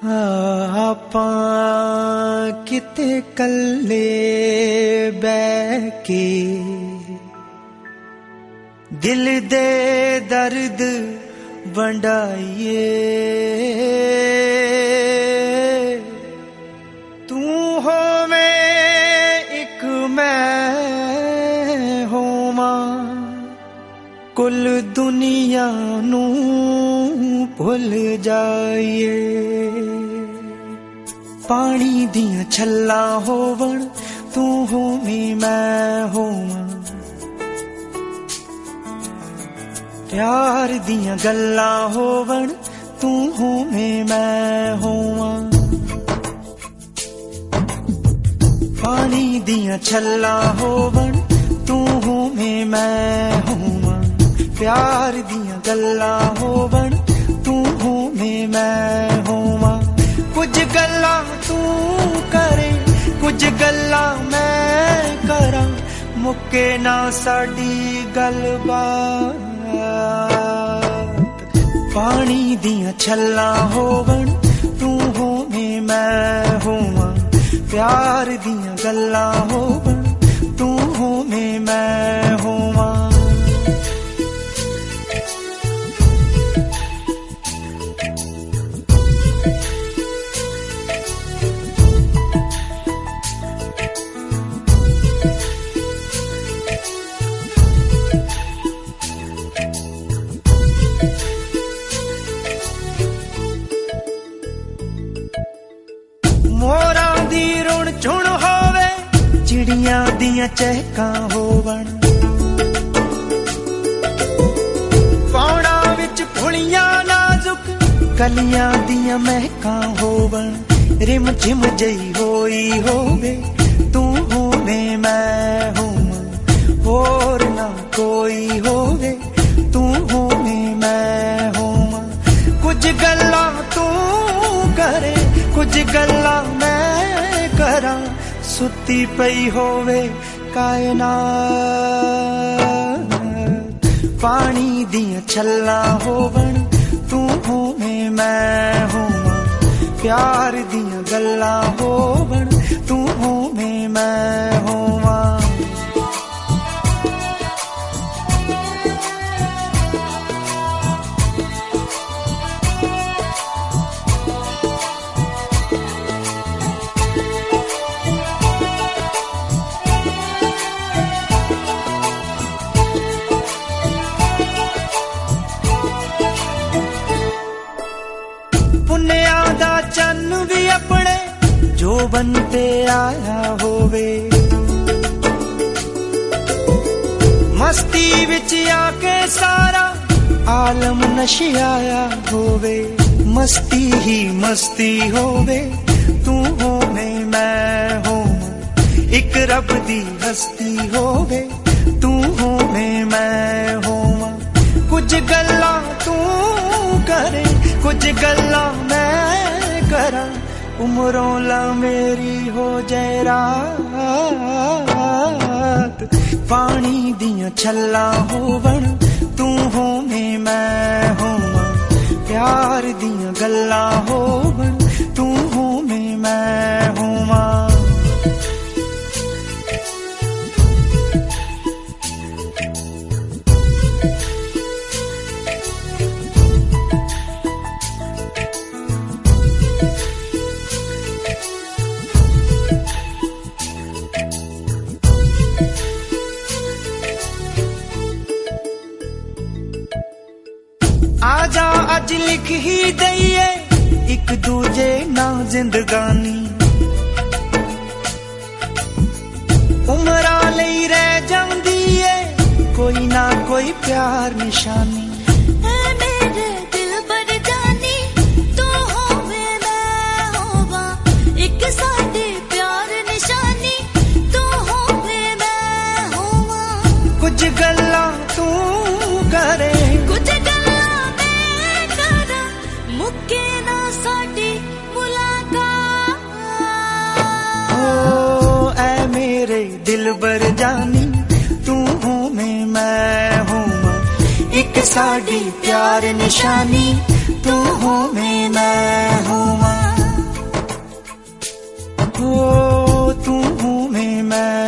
ਆਪਾਂ ਕਿਤੇ ਕੱਲੇ ਬਹਿ ਕੇ ਦਿਲ ਦੇ ਦਰਦ ਵੰਡਾਈਏ। ਤੂੰ ਹੋਵੇਂ ਇੱਕ ਮੈਂ ਹੋਵਾਂ, ਕੁੱਲ ਦੁਨੀਆ ਨੂੰ ਭੁੱਲ ਜਾਈਏ। ਪਾਣੀ ਦੀਆਂ ਛੱਲਾਂ ਹੋਵਣ, ਤੂੰ ਹੋਵੇਂ ਮੈਂ ਹੋਵਾਂ। ਪਿਆਰ ਦੀਆਂ ਗੱਲਾਂ ਹੋਵਣ, ਤੂੰ ਹੋਵੇਂ ਮੈਂ ਹੋਵਾਂ। ਪਾਣੀ ਦੀਆਂ ਛੱਲਾਂ ਹੋਵਣ, ਤੂੰ ਹੋਵੇਂ ਮੈਂ ਹੋਵਾਂ। ਪਿਆਰ ਦੀਆਂ ਗੱਲਾਂ ਹੋਵਣ, ਤੂੰ ਹੋਵੇਂ ਮੈਂ ਹੋਵਾਂ। ਕੁਝ ਗੱਲਾਂ ਤੂੰ ਕਰੇ, ਕੁਝ ਗੱਲਾਂ ਮੈਂ ਕਰਾਂ, ਮੁੱਕੇ ਨਾ ਸਾਡੀ ਗੱਲਬਾਤ। ਪਾਣੀ ਦੀਆਂ ਛੱਲਾਂ ਹੋਵਣ, ਤੂੰ ਹੋਵੇਂ ਮੈਂ ਹੋਵਾਂ। ਪਿਆਰ ਦੀਆਂ ਗੱਲਾਂ ਹੋਵਣ, ਤੂੰ ਹੋਵੇਂ ਮੈਂ ਹੋਵਾਂ। ਮੋਰਾਂ ਦੀ ਰੁਣ ਝੁਣ ਹੋਵੇ, ਚਿੜੀਆਂ ਦੀਆਂ ਚਹਿਕਾਂ ਹੋਵਣ। ਪੌੜਾਂ ਵਿੱਚ ਫੁੱਲੀਆਂ ਨਾਜ਼ੁਕ, ਕਲੀਆਂ ਦੀਆਂ ਮਹਿਕਾਂ ਹੋਵਣ। ਰਿਮ ਝਿਮ ਜਈ ਹੋਈ ਹੋਵੇ, ਤੂੰ ਹੋਵੇਂ ਮੈਂ ਹੋਵਾਂ। ਹੋਰ ਨਾ ਕੋਈ ਹੋਵੇ, ਤੂੰ ਹੋਵੇਂ ਮੈਂ ਹੋਵਾਂ। ਕੁਝ ਗੱਲਾਂ ਤੂੰ ਕਰੇ, ਕੁਝ ਗੱਲਾਂ ਮੈਂ ਕਰਾਂ, ਸੁੱਤੀ ਪਈ ਹੋਵੇ ਕਾਇਨਾਤ। ਪਾਣੀ ਦੀਆਂ ਛੱਲਾਂ ਹੋਵਣ, ਤੂੰ ਹੋਵੇਂ ਮੈਂ ਹੋਵਾਂ। ਪਿਆਰ ਦੀਆਂ ਗੱਲਾਂ ਹੋਵਣ, ਤੂੰ ਹੋਵੇਂ ਮੈਂ ਹੋਵਾਂ। ਪੁੰਨਿਆਂ ਦਾ ਚੰਨ ਵੀ ਆਪਣੇ ਜੋਬਨ ਤੇ ਆਇਆ ਹੋਵੇ। ਮਸਤੀ ਵਿੱਚ ਆ ਕੇ ਸਾਰਾ ਆਲਮ ਨਸ਼ਿਆਇਆ ਹੋਵੇ। ਮਸਤੀ ਹੀ ਮਸਤੀ ਹੋਵੇ, ਤੂੰ ਹੋਵੇਂ ਮੈਂ ਹੋਵਾਂ। ਇੱਕ ਰੱਬ ਦੀ ਹਸਤੀ ਹੋਵੇ, ਤੂੰ ਹੋਵੇਂ ਮੈਂ ਹੋਵਾਂ। ਕੁਝ ਗੱਲਾਂ ਤੂੰ ਕਰੇ, ਕੁਝ ਗੱਲਾਂ ਮੈਂ ਕਰਾਂ, ਉਮਰੋਂ ਲਾ ਮੇਰੀ ਹੋ ਜਾਏ ਰਾਤ। ਪਾਣੀ ਦੀਆਂ ਛੱਲਾਂ ਹੋਵਣ, ਤੂੰ ਹੋਵੇਂ ਮੈਂ ਹੋਵਾਂ। ਪਿਆਰ ਦੀਆਂ ਗੱਲਾਂ ਹੋਵਣ, ਤੂੰ ਹੋਵੇਂ ਮੈਂ ਹੋਵਾਂ। ਆਜਾ ਅੱਜ ਲਿਖ ਹੀ ਦਈਏ ਇੱਕ ਦੂਜੇ ਨਾਲ ਜ਼ਿੰਦਗਾਨੀ। ਉਮਰਾਂ ਲਈ ਰਹਿ ਜਾਂਦੀ ਏ ਕੋਈ ਨਾ ਕੋਈ ਪਿਆਰ ਨਿਸ਼ਾਨੀ। ਮੇਰੇ ਦਿਲ ਪਰ ਜਾਨੀ, ਤੂੰ ਹੋਵੇਂ ਮੈਂ ਹੋਵਾਂ। ਇੱਕ ਸਾਡੇ ਪਿਆਰ ਨਿਸ਼ਾਨੀ, ਤੂੰ ਹੋਵੇਂ ਮੈਂ ਹੋਵਾਂ। ਕੁਝ ਗੱਲਾਂ ਤੂੰ ਕਰੇ, ਕੁਝ ਗੱਲਾਂ ਮੈਂ ਕਰਾਂ, ਮੁੱਕੇ ਨਾ ਸਾਡੀ ਮੁਲਾਕਾਤ। ਓ ਐ ਮੇਰੇ ਦਿਲ ਬਰ ਜਾਨੀ, ਤੂੰ ਹੋਵੇਂ ਮੈਂ ਹੋਵਾਂ। ਇੱਕ ਸਾਡੀ प्यार निशानी तू हो मैं होवां। हो तू हूँ मैं